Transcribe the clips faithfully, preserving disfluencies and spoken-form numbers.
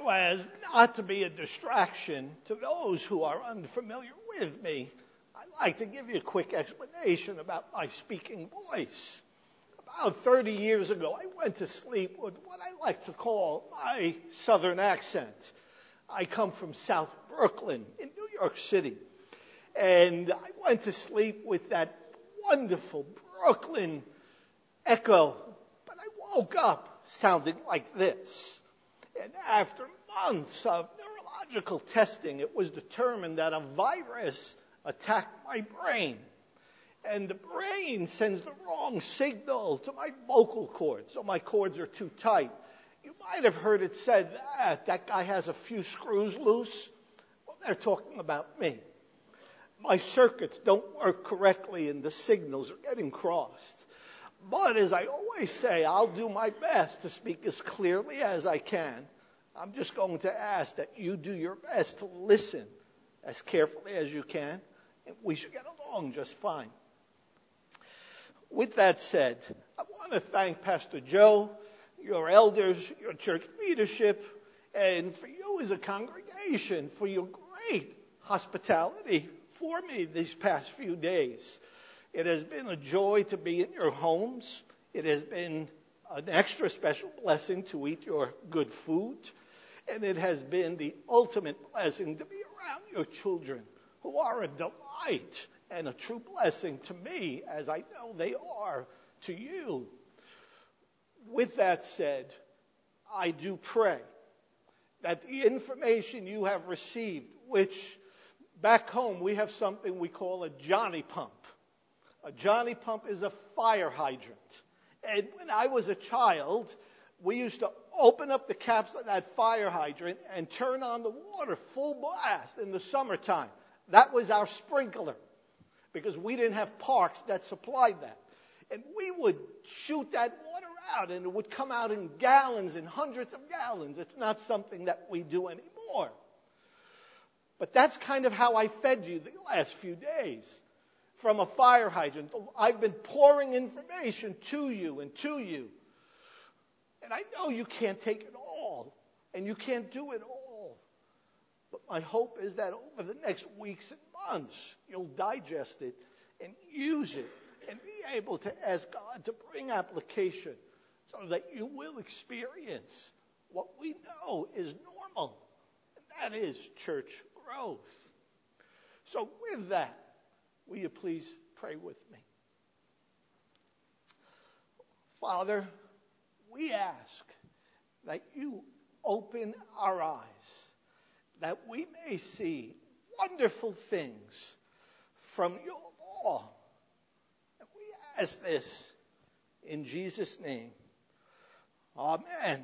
so as not to be a distraction to those who are unfamiliar with me, I'd like to give you a quick explanation about my speaking voice. About thirty years ago, I went to sleep with what I like to call my southern accent. I come from South Brooklyn in New York City. And I went to sleep with that wonderful Brooklyn echo. But I woke up sounding like this. And after months of neurological testing, it was determined that a virus attacked my brain. And the brain sends the wrong signal to my vocal cords, so my cords are too tight. You might have heard it said that that guy has a few screws loose. Well, they're talking about me. My circuits don't work correctly and the signals are getting crossed. But as I always say, I'll do my best to speak as clearly as I can. I'm just going to ask that you do your best to listen as carefully as you can, and we should get along just fine. With that said, I want to thank Pastor Joe, your elders, your church leadership, and for you as a congregation for your great hospitality for me these past few days. It has been a joy to be in your homes. It has been an extra special blessing to eat your good food. And it has been the ultimate blessing to be around your children, who are a delight and a true blessing to me, as I know they are to you. With that said, I do pray that the information you have received, which back home we have something we call a Johnny pump. A Johnny pump is a fire hydrant. And when I was a child, we used to open up the caps of that fire hydrant and turn on the water full blast in the summertime. That was our sprinkler, because we didn't have parks that supplied that. And we would shoot that water out, and it would come out in gallons and hundreds of gallons. It's not something that we do anymore. But that's kind of how I fed you the last few days, from a fire hydrant. I've been pouring information to you and to you. And I know you can't take it all, and you can't do it all. But my hope is that over the next weeks and months, you'll digest it and use it and be able to ask God to bring application so that you will experience what we know is normal, and that is church growth. So with that, will you please pray with me? Father, we ask that you open our eyes, that we may see wonderful things from your law. And we ask this in Jesus' name. Amen. Amen.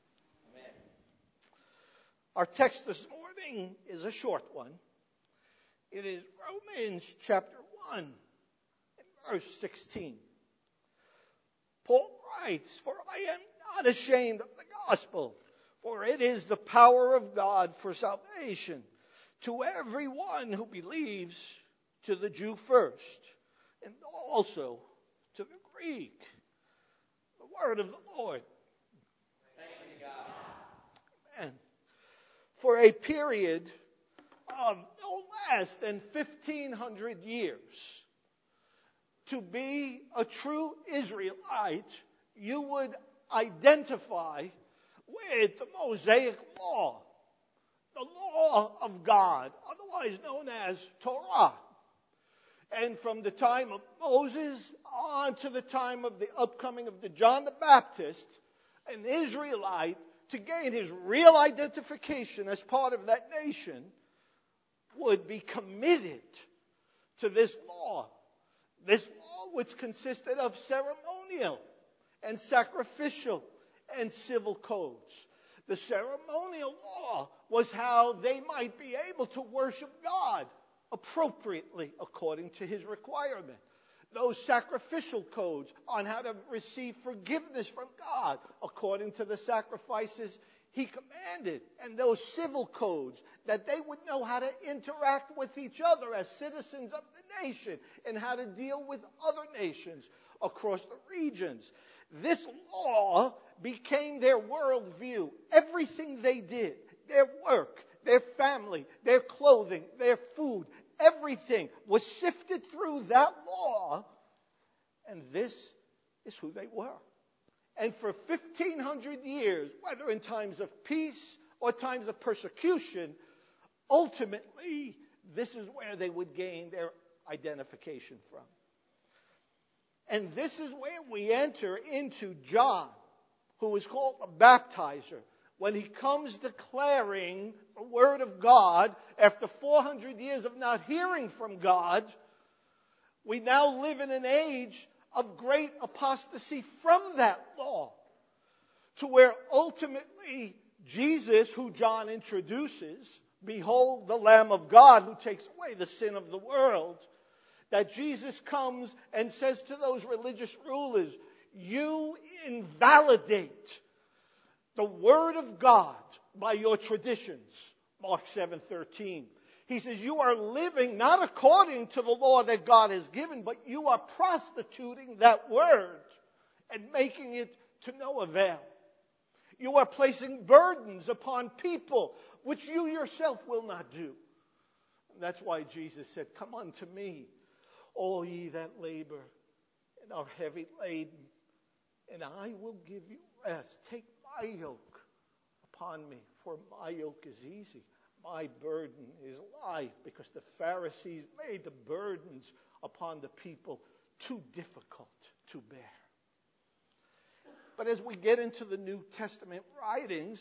Our text this morning is a short one. It is Romans chapter one and verse sixteen. Paul writes, "For I am not ashamed of the gospel, for it is the power of God for salvation to everyone who believes, to the Jew first, and also to the Greek." The word of the Lord. Thank you, God. Amen. For a period of no less than fifteen hundred years, to be a true Israelite, you would identify with the Mosaic law, the law of God, otherwise known as Torah. And from the time of Moses on to the time of the upcoming of the John the Baptist, an Israelite, to gain his real identification as part of that nation, would be committed to this law. This law, which consisted of ceremonial and sacrificial and civil codes. The ceremonial law was how they might be able to worship God appropriately according to his requirement. Those sacrificial codes on how to receive forgiveness from God according to the sacrifices he commanded. And those civil codes that they would know how to interact with each other as citizens of the nation and how to deal with other nations across the regions. This law became their worldview. Everything they did, their work, their family, their clothing, their food, everything was sifted through that law. And this is who they were. And for fifteen hundred years, whether in times of peace or times of persecution, ultimately, this is where they would gain their identification from. And this is where we enter into John, who is called the baptizer, when he comes declaring the word of God after four hundred years of not hearing from God. We now live in an age of great apostasy from that law, to where ultimately Jesus, who John introduces, behold the Lamb of God who takes away the sin of the world, that Jesus comes and says to those religious rulers, you invalidate the word of God by your traditions. Mark seven thirteen. He says, you are living not according to the law that God has given, but you are prostituting that word and making it to no avail. You are placing burdens upon people which you yourself will not do. And that's why Jesus said, come unto me, all ye that labor and are heavy laden, and I will give you rest. Take my yoke upon me, for my yoke is easy. My burden is light, because the Pharisees made the burdens upon the people too difficult to bear. But as we get into the New Testament writings,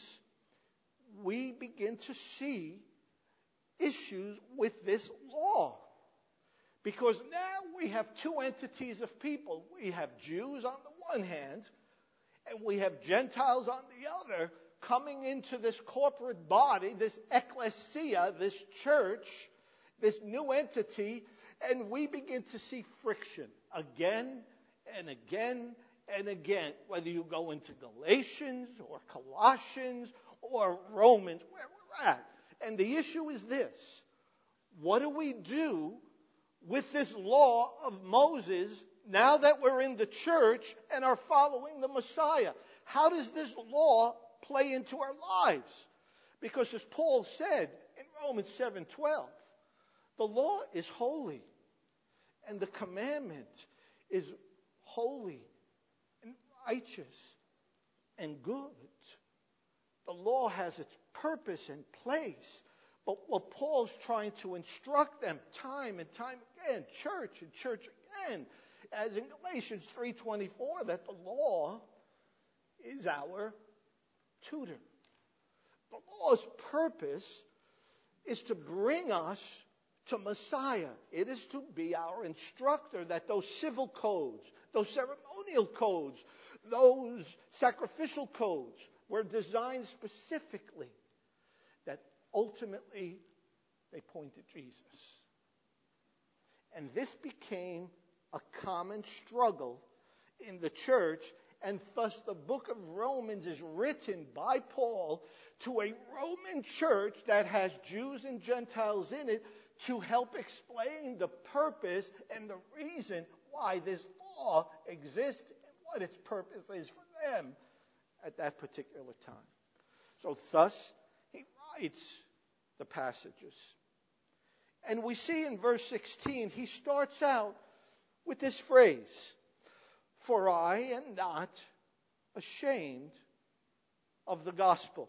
we begin to see issues with this law. Because now we have two entities of people. We have Jews on the one hand, and we have Gentiles on the other, coming into this corporate body, this ecclesia, this church, this new entity, and we begin to see friction again and again and again, whether you go into Galatians or Colossians or Romans, where we're at. And the issue is this: what do we do with this law of Moses now that we're in the church and are following the Messiah? How does this law play into our lives? Because as Paul said in Romans seven twelve, the law is holy, and the commandment is holy and righteous and good. The law has its purpose and place. But what Paul's trying to instruct them time and time again, church and church again, as in Galatians three twenty-four, that the law is our tutor. The law's purpose is to bring us to Messiah. It is to be our instructor, that those civil codes, those ceremonial codes, those sacrificial codes were designed specifically that ultimately they point to Jesus. And this became a common struggle in the church, and thus the book of Romans is written by Paul to a Roman church that has Jews and Gentiles in it, to help explain the purpose and the reason why this law exists and what its purpose is for them at that particular time. So thus, he writes the passages. And we see in verse sixteen, he starts out with this phrase, "For I am not ashamed of the gospel."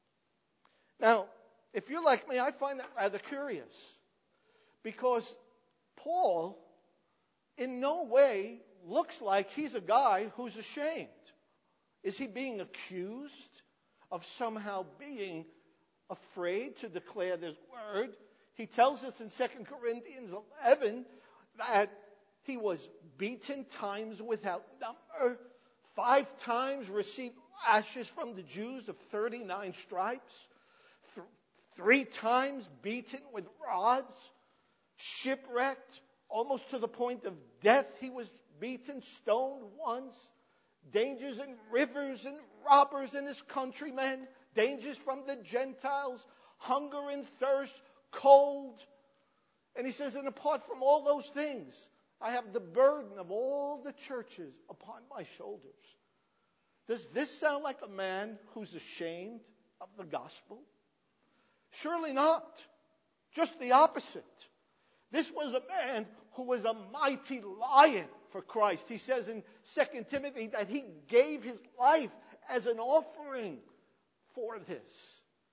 Now, if you're like me, I find that rather curious, because Paul in no way looks like he's a guy who's ashamed. Is he being accused of somehow being afraid to declare this word? He tells us in Second Corinthians eleven that he was beaten times without number, five times received lashes from the Jews of thirty-nine stripes, th- three times beaten with rods, shipwrecked, almost to the point of death. He was beaten, stoned once, dangers in rivers and robbers in his countrymen, dangers from the Gentiles, hunger and thirst, cold. And he says, and apart from all those things, I have the burden of all the churches upon my shoulders. Does this sound like a man who's ashamed of the gospel? Surely not. Just the opposite. This was a man who was a mighty lion for Christ. He says in Second Timothy that he gave his life as an offering for this.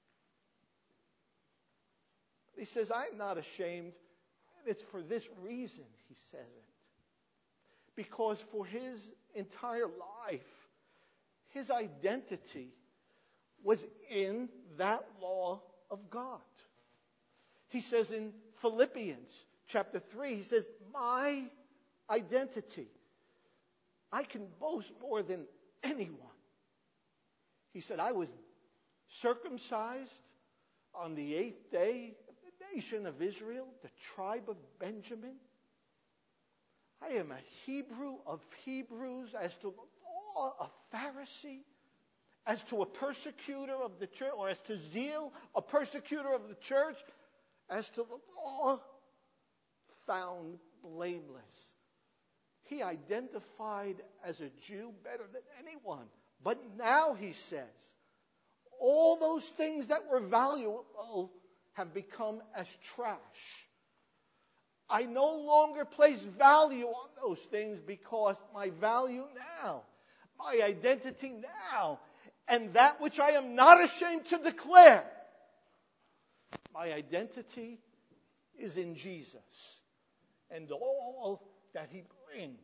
He says, I'm not ashamed. And it's for this reason he says it. Because for his entire life, his identity was in that law of God. He says in Philippians chapter three, he says, my identity, I can boast more than anyone. He said, I was circumcised on the eighth day of the nation of Israel, the tribe of Benjamin. I am a Hebrew of Hebrews, as to the law, a Pharisee, as to a persecutor of the church, or as to zeal, a persecutor of the church, as to the law, found blameless. He identified as a Jew better than anyone. But now he says, all those things that were valuable have become as trash. I no longer place value on those things because my value now, my identity now, and that which I am not ashamed to declare, my identity is in Jesus and all that he brings.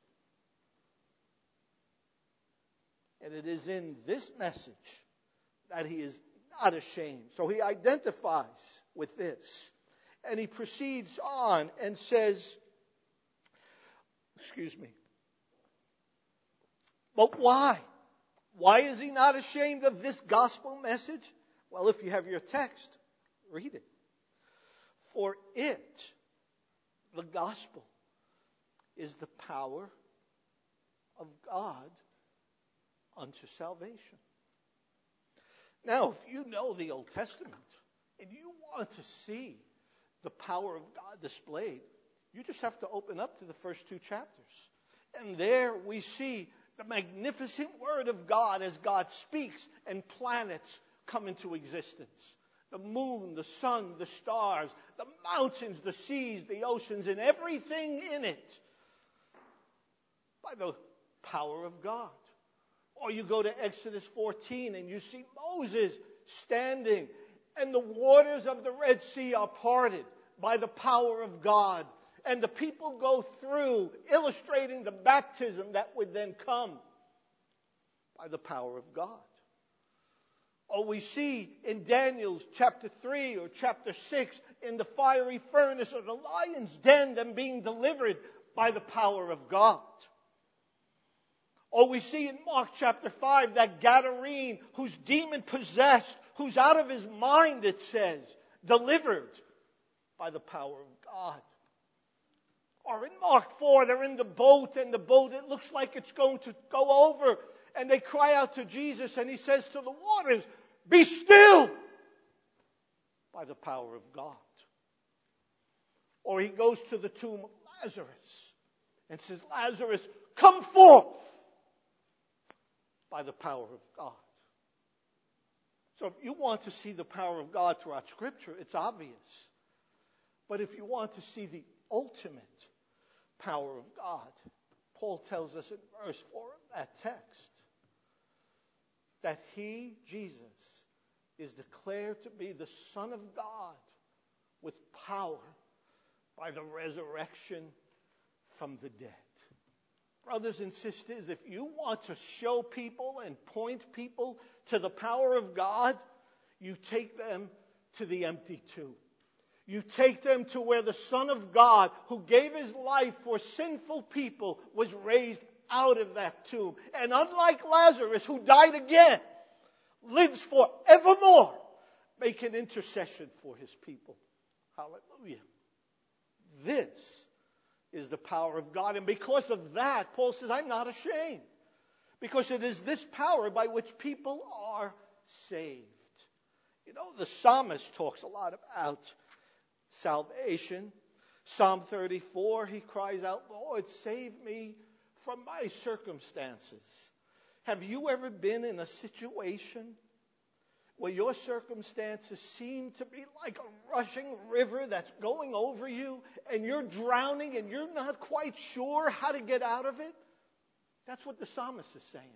And it is in this message that he is not ashamed. So he identifies with this. And he proceeds on and says, excuse me, but why? Why is he not ashamed of this gospel message? Well, if you have your text, read it. For it, the gospel, is the power of God unto salvation. Now, if you know the Old Testament and you want to see the power of God displayed, you just have to open up to the first two chapters. And there we see the magnificent word of God as God speaks and planets come into existence. The moon, the sun, the stars, the mountains, the seas, the oceans, and everything in it by the power of God. Or you go to Exodus fourteen and you see Moses standing and the waters of the Red Sea are parted by the power of God. And the people go through, illustrating the baptism that would then come by the power of God. Or we see in Daniel chapter three or chapter six, in the fiery furnace or the lion's den, them being delivered by the power of God. Or we see in Mark chapter five that Gadarene who's demon possessed, who's out of his mind, it says, delivered by the power of God. Or in Mark four, they're in the boat, and the boat, it looks like it's going to go over. And they cry out to Jesus, and he says to the waters, be still, by the power of God. Or he goes to the tomb of Lazarus and says, Lazarus, come forth, by the power of God. So if you want to see the power of God throughout Scripture, it's obvious. But if you want to see the ultimate power of God, Paul tells us in verse four of that text that he, Jesus, is declared to be the Son of God with power by the resurrection from the dead. Brothers and sisters, if you want to show people and point people to the power of God, you take them to the empty tomb. You take them to where the Son of God, who gave his life for sinful people, was raised out of that tomb. And unlike Lazarus, who died again, lives forevermore, making intercession for his people. Hallelujah. This is the power of God. And because of that, Paul says, I'm not ashamed. Because it is this power by which people are saved. You know, the psalmist talks a lot about salvation. Psalm thirty-four, he cries out, Lord, save me from my circumstances. Have you ever been in a situation where your circumstances seem to be like a rushing river that's going over you, and you're drowning and you're not quite sure how to get out of it? That's what the psalmist is saying.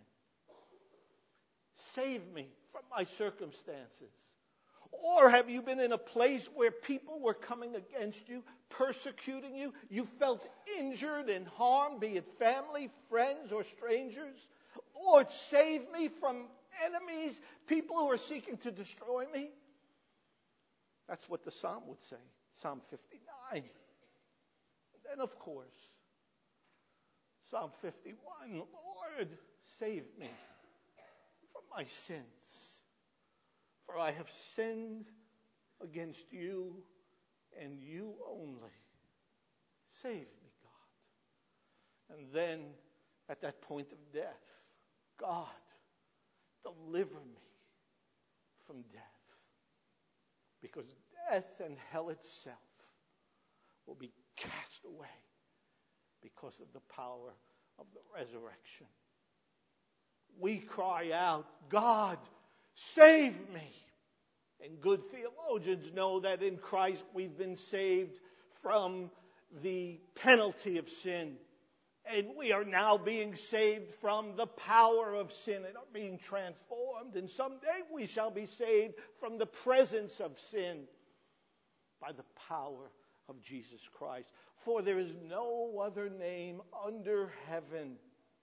Save me from my circumstances. Or have you been in a place where people were coming against you, persecuting you? You felt injured and harmed, be it family, friends, or strangers. Lord, save me from enemies, people who are seeking to destroy me. That's what the psalm would say, Psalm fifty-nine. And then, of course, Psalm fifty-one, Lord, save me from my sins, for I have sinned against you and you only. Save me, God. And then, at that point of death, God, deliver me from death. Because death and hell itself will be cast away because of the power of the resurrection. We cry out, God, save me. And good theologians know that in Christ we've been saved from the penalty of sin. And we are now being saved from the power of sin and are being transformed. And someday we shall be saved from the presence of sin by the power of Jesus Christ. For there is no other name under heaven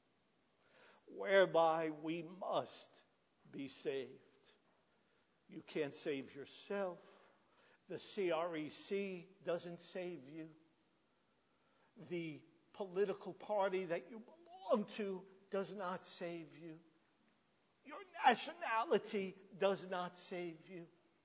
whereby we must be saved. You can't save yourself. The C R E C doesn't save you. The political party that you belong to does not save you. Your nationality does not save you.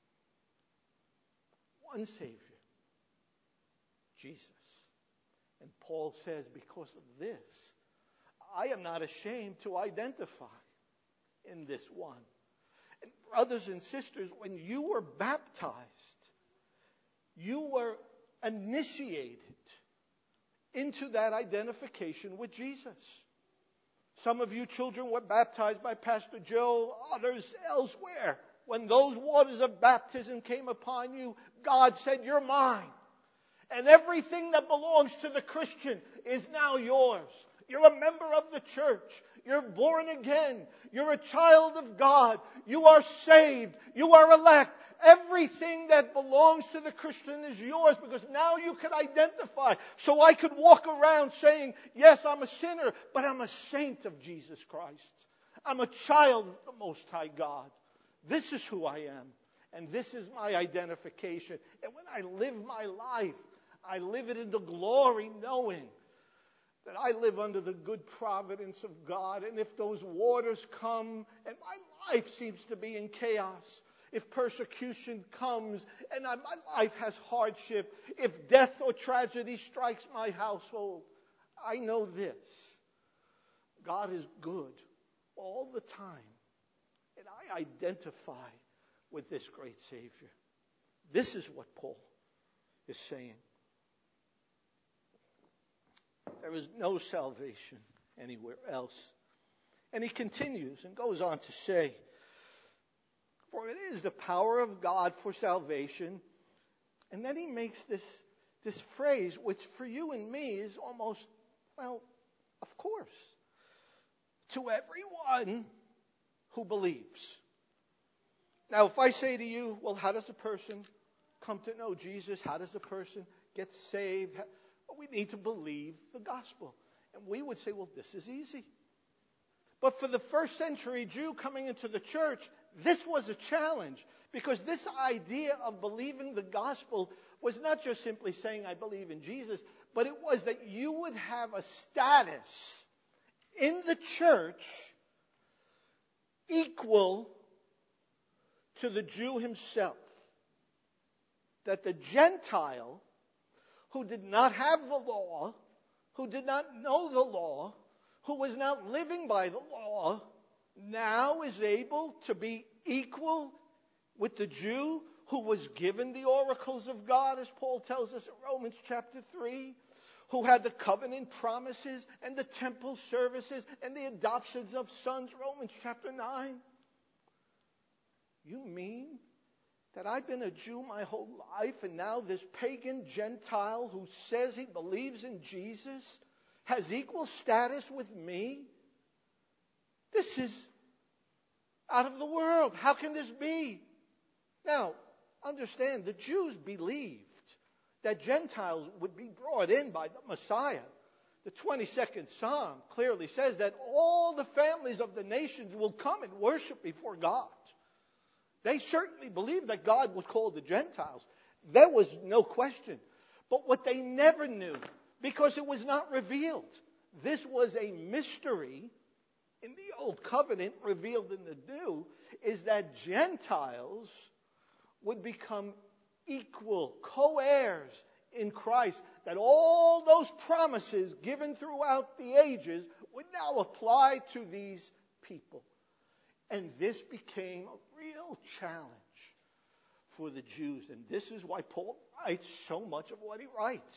One Savior, Jesus. And Paul says, because of this, I am not ashamed to identify in this one. And brothers and sisters, when you were baptized, you were initiated into that identification with Jesus. Some of you children were baptized by Pastor Joe, others elsewhere. When those waters of baptism came upon you, God said, you're mine. And everything that belongs to the Christian is now yours. You're a member of the church. You're born again. You're a child of God. You are saved. You are elect. Everything that belongs to the Christian is yours because now you can identify. So I could walk around saying, yes, I'm a sinner, but I'm a saint of Jesus Christ. I'm a child of the Most High God. This is who I am. And this is my identification. And when I live my life, I live it in the glory knowing that I live under the good providence of God. And if those waters come and my life seems to be in chaos, if persecution comes and my life has hardship, if death or tragedy strikes my household, I know this. God is good all the time. And I identify with this great Savior. This is what Paul is saying. There is no salvation anywhere else. And he continues and goes on to say, for it is the power of God for salvation. And then he makes this, this phrase, which for you and me is almost, well, of course. To everyone who believes. Now, if I say to you, well, how does a person come to know Jesus? How does a person get saved? Well, we need to believe the gospel. And we would say, well, this is easy. But for the first century Jew coming into the church, this was a challenge. Because this idea of believing the gospel was not just simply saying, I believe in Jesus, but it was that you would have a status in the church equal to the Jew himself. That the Gentile, who did not have the law, who did not know the law, who was not living by the law, now is able to be equal with the Jew who was given the oracles of God, as Paul tells us in Romans chapter three, who had the covenant promises and the temple services and the adoptions of sons, Romans chapter nine. You mean that I've been a Jew my whole life, and now this pagan Gentile who says he believes in Jesus has equal status with me? This is out of the world. How can this be? Now, understand, the Jews believed that Gentiles would be brought in by the Messiah. The twenty-second Psalm clearly says that all the families of the nations will come and worship before God. They certainly believed that God would call the Gentiles. There was no question. But what they never knew, because it was not revealed, this was a mystery in the Old Covenant revealed in the New, is that Gentiles would become equal, co-heirs in Christ. That all those promises given throughout the ages would now apply to these people. And this became a real challenge for the Jews. And this is why Paul writes so much of what he writes.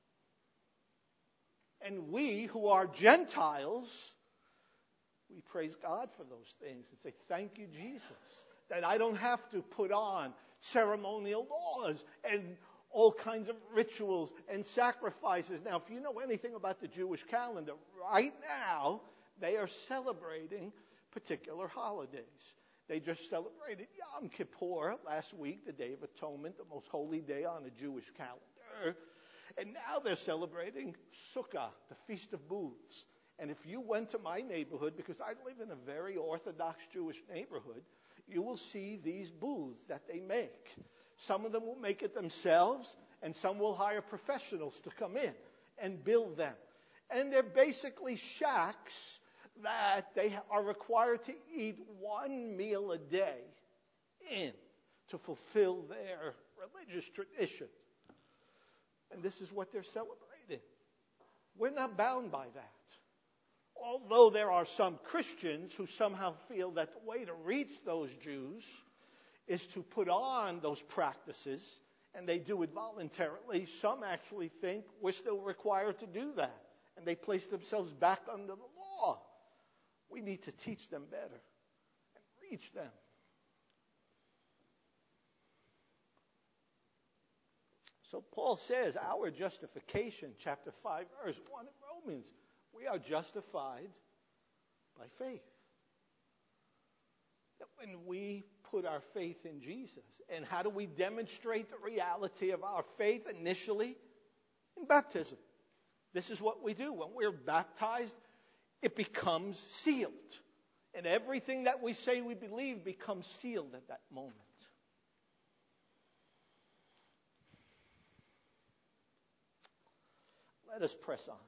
And we who are Gentiles, we praise God for those things and say, thank you, Jesus, that I don't have to put on ceremonial laws and all kinds of rituals and sacrifices. Now, if you know anything about the Jewish calendar, right now they are celebrating particular holidays. They just celebrated Yom Kippur last week, the Day of Atonement, the most holy day on the Jewish calendar. And now they're celebrating Sukkah, the Feast of Booths. And if you went to my neighborhood, because I live in a very Orthodox Jewish neighborhood, you will see these booths that they make. Some of them will make it themselves, and some will hire professionals to come in and build them. And they're basically shacks that they are required to eat one meal a day in to fulfill their religious tradition. And this is what they're celebrating. We're not bound by that. Although there are some Christians who somehow feel that the way to reach those Jews is to put on those practices, and they do it voluntarily, some actually think we're still required to do that, and they place themselves back under the law. We need to teach them better and reach them. So Paul says our justification, chapter five, verse one in Romans, we are justified by faith. That when we put our faith in Jesus, and how do we demonstrate the reality of our faith initially? In baptism. This is what we do. When we're baptized, it becomes sealed. And everything that we say we believe becomes sealed at that moment. Let us press on.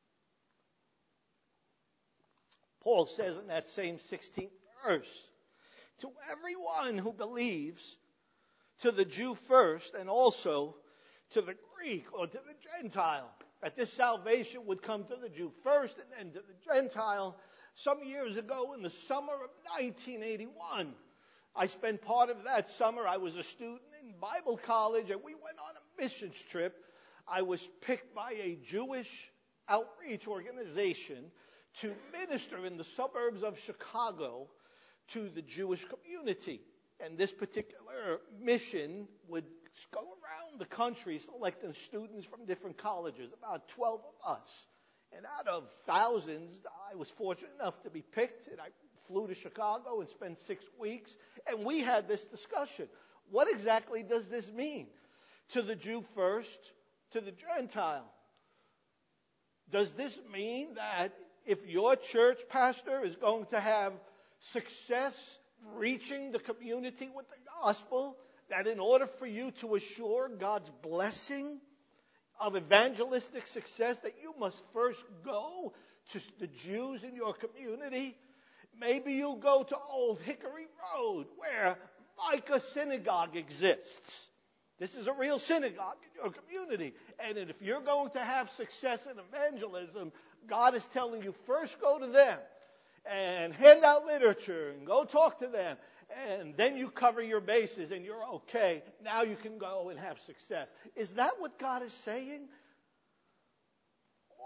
Paul says in that same sixteenth verse, to everyone who believes, to the Jew first, and also to the Greek or to the Gentile, that this salvation would come to the Jew first and then to the Gentile. Some years ago, in the summer of nineteen eighty-one, I spent part of that summer, I was a student in Bible college, and we went on a missions trip. I was picked by a Jewish outreach organization to minister in the suburbs of Chicago to the Jewish community. And this particular mission would go around the country selecting students from different colleges, about twelve of us. And out of thousands, I was fortunate enough to be picked, and I flew to Chicago and spent six weeks. And we had this discussion. What exactly does this mean? To the Jew first, to the Gentile. Does this mean that if your church pastor is going to have success reaching the community with the gospel, that in order for you to assure God's blessing of evangelistic success, that you must first go to the Jews in your community? Maybe you'll go to Old Hickory Road, where Micah Synagogue exists. This is a real synagogue in your community. And if you're going to have success in evangelism, God is telling you, first go to them and hand out literature and go talk to them. And then you cover your bases and you're okay. Now you can go and have success. Is that what God is saying?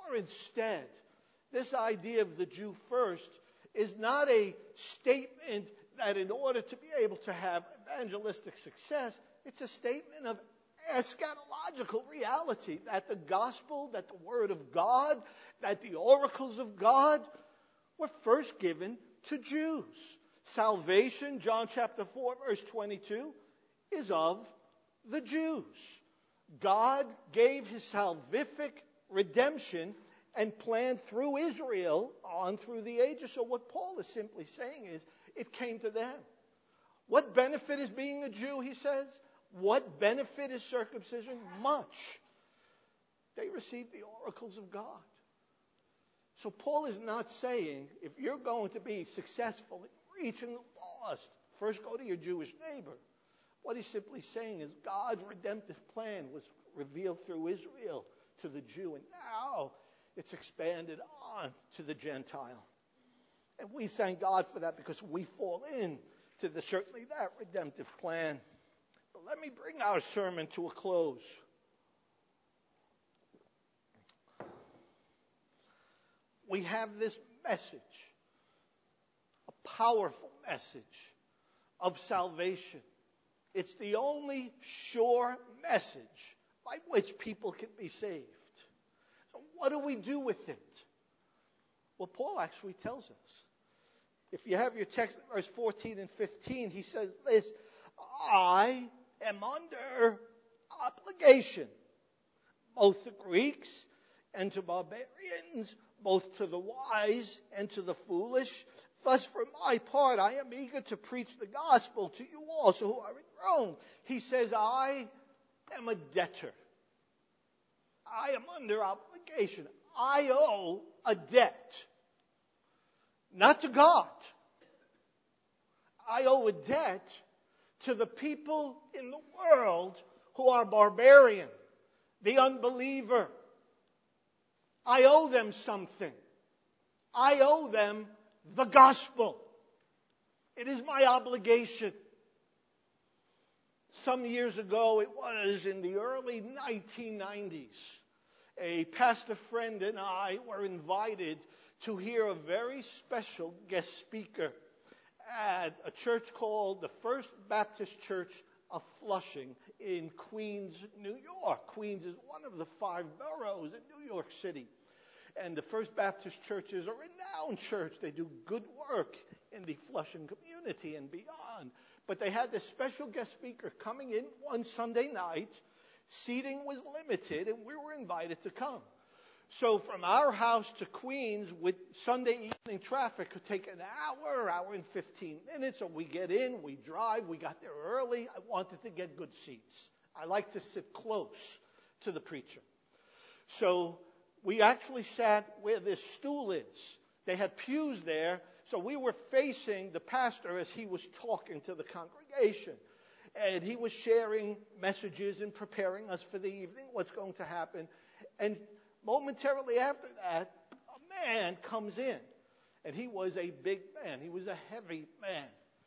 Or instead, this idea of the Jew first is not a statement that in order to be able to have evangelistic success, it's a statement of eschatological reality, that the gospel, that the word of God, that the oracles of God were first given to Jews. Salvation, John chapter four, verse twenty-two, is of the Jews. God gave his salvific redemption and plan through Israel on through the ages. So what Paul is simply saying is, it came to them. What benefit is being a Jew, he says? What benefit is circumcision? Much. They received the oracles of God. So Paul is not saying, if you're going to be successful in reaching the lost, first go to your Jewish neighbor. What he's simply saying is God's redemptive plan was revealed through Israel to the Jew, and now it's expanded on to the Gentile. And we thank God for that, because we fall in to the certainly that redemptive plan. But let me bring our sermon to a close. We have this message, a powerful message of salvation. It's the only sure message by which people can be saved. So what do we do with it? Well, Paul actually tells us. If you have your text, verse fourteen and fifteen, he says this: I am under obligation, both to Greeks and to barbarians, both to the wise and to the foolish. Thus, for my part, I am eager to preach the gospel to you also who are in Rome. He says, I am a debtor. I am under obligation. I owe a debt. Not to God. I owe a debt to the people in the world who are barbarian, the unbeliever. I owe them something. I owe them the gospel. It is my obligation. Some years ago, it was in the early nineteen nineties, a pastor friend and I were invited to hear a very special guest speaker at a church called the First Baptist Church of Flushing in Queens, New York. Queens is one of the five boroughs in New York City. And the First Baptist Church is a renowned church. They do good work in the Flushing community and beyond. But they had this special guest speaker coming in one Sunday night. Seating was limited, and we were invited to come. So from our house to Queens with Sunday evening traffic could take an hour, hour and fifteen minutes. So we get in, we drive, we got there early. I wanted to get good seats. I like to sit close to the preacher. So we actually sat where this stool is. They had pews there, so we were facing the pastor as he was talking to the congregation. And he was sharing messages and preparing us for the evening, what's going to happen. And momentarily after that, a man comes in. And he was a big man. He was a heavy man.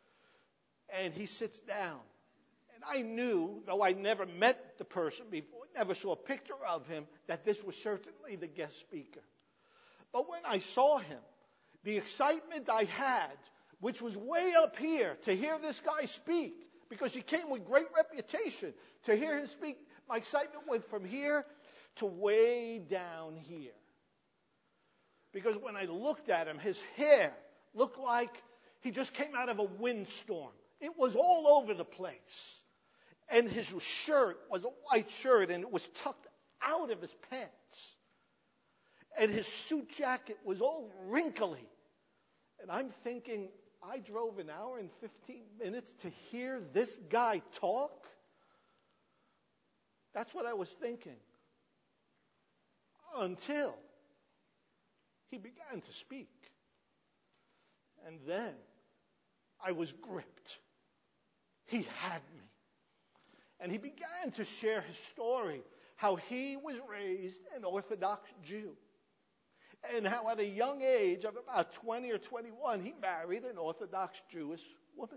And he sits down. And I knew, though I never met the person before, never saw a picture of him, that this was certainly the guest speaker. But when I saw him, the excitement I had, which was way up here to hear this guy speak, because he came with great reputation, to hear him speak, my excitement went from here to way down here. Because when I looked at him, his hair looked like he just came out of a windstorm. It was all over the place. And his shirt was a white shirt, and it was tucked out of his pants. And his suit jacket was all wrinkly. And I'm thinking, I drove an hour and fifteen minutes to hear this guy talk? That's what I was thinking. Until he began to speak. And then I was gripped. He had me. And he began to share his story, how he was raised an Orthodox Jew. And how at a young age of about twenty or twenty-one, he married an Orthodox Jewish woman.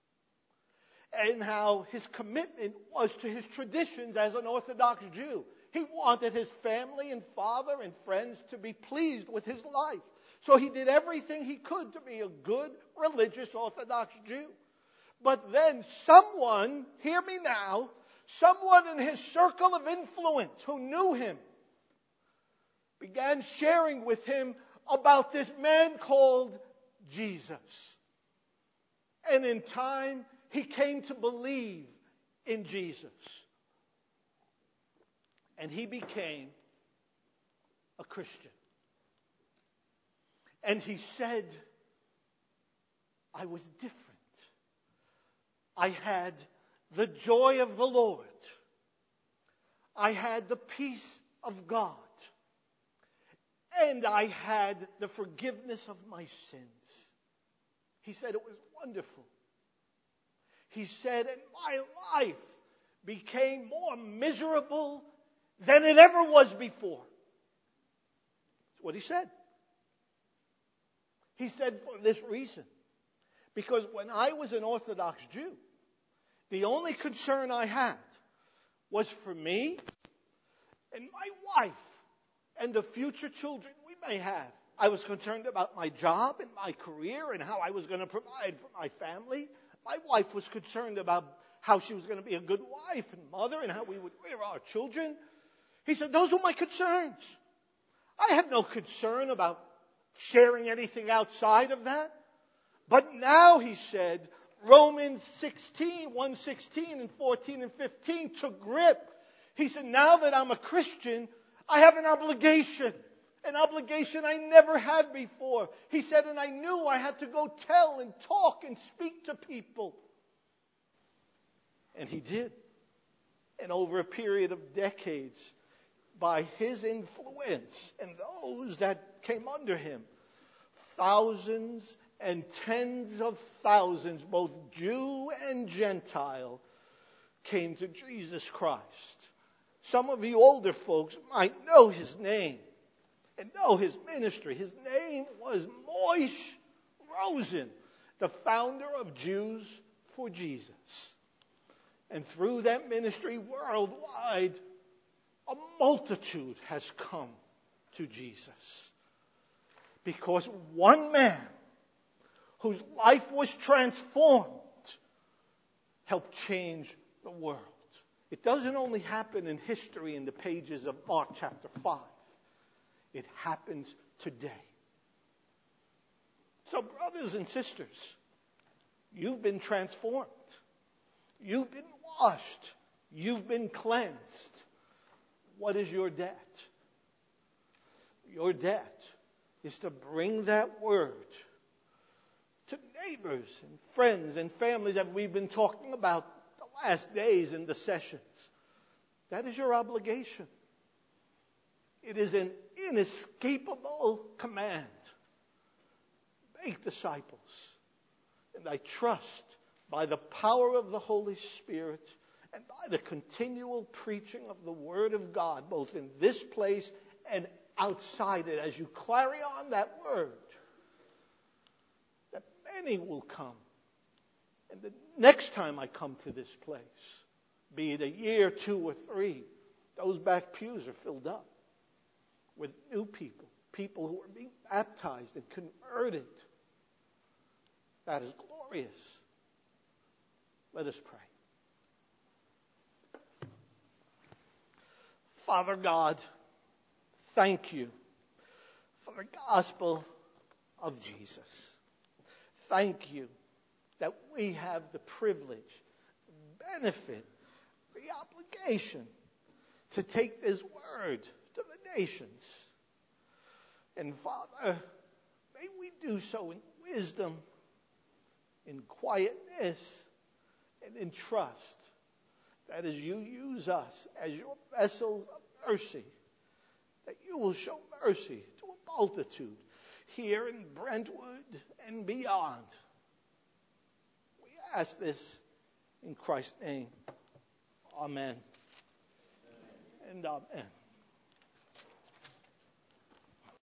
And how his commitment was to his traditions as an Orthodox Jew. He wanted his family and father and friends to be pleased with his life. So he did everything he could to be a good, religious, Orthodox Jew. But then someone, hear me now, someone in his circle of influence who knew him began sharing with him about this man called Jesus. And in time, he came to believe in Jesus. And he became a Christian. And he said, I was different. I had the joy of the Lord. I had the peace of God. And I had the forgiveness of my sins. He said it was wonderful. He said, and my life became more miserable than it ever was before. That's what he said. He said for this reason. Because when I was an Orthodox Jew, the only concern I had was for me and my wife and the future children we may have. I was concerned about my job and my career and how I was going to provide for my family. My wife was concerned about how she was going to be a good wife and mother and how we would rear our children. He said, those are my concerns. I have no concern about sharing anything outside of that. But now, he said, Romans sixteen, one sixteen and fourteen and fifteen took grip. He said, now that I'm a Christian, I have an obligation. An obligation I never had before. He said, and I knew I had to go tell and talk and speak to people. And he did. And over a period of decades, by his influence and those that came under him, thousands and tens of thousands, both Jew and Gentile, came to Jesus Christ. Some of you older folks might know his name and know his ministry. His name was Moishe Rosen, the founder of Jews for Jesus. And through that ministry worldwide, a multitude has come to Jesus. Because one man whose life was transformed helped change the world. It doesn't only happen in history in the pages of Mark chapter five. It happens today. So brothers and sisters, you've been transformed. You've been washed. You've been cleansed. What is your debt? Your debt is to bring that word to neighbors and friends and families that we've been talking about the last days in the sessions. That is your obligation. It is an inescapable command. Make disciples. And I trust by the power of the Holy Spirit and by the continual preaching of the Word of God, both in this place and outside it, as you carry on that Word, that many will come. And the next time I come to this place, be it a year, two, or three, those back pews are filled up with new people, people who are being baptized and converted. That is glorious. Let us pray. Father God, thank you for the gospel of Jesus. Thank you that we have the privilege, the benefit, the obligation to take this word to the nations. And Father, may we do so in wisdom, in quietness, and in trust. That as you use us as your vessels of mercy, that you will show mercy to a multitude here in Brentwood and beyond. We ask this in Christ's name. Amen. Amen. And amen.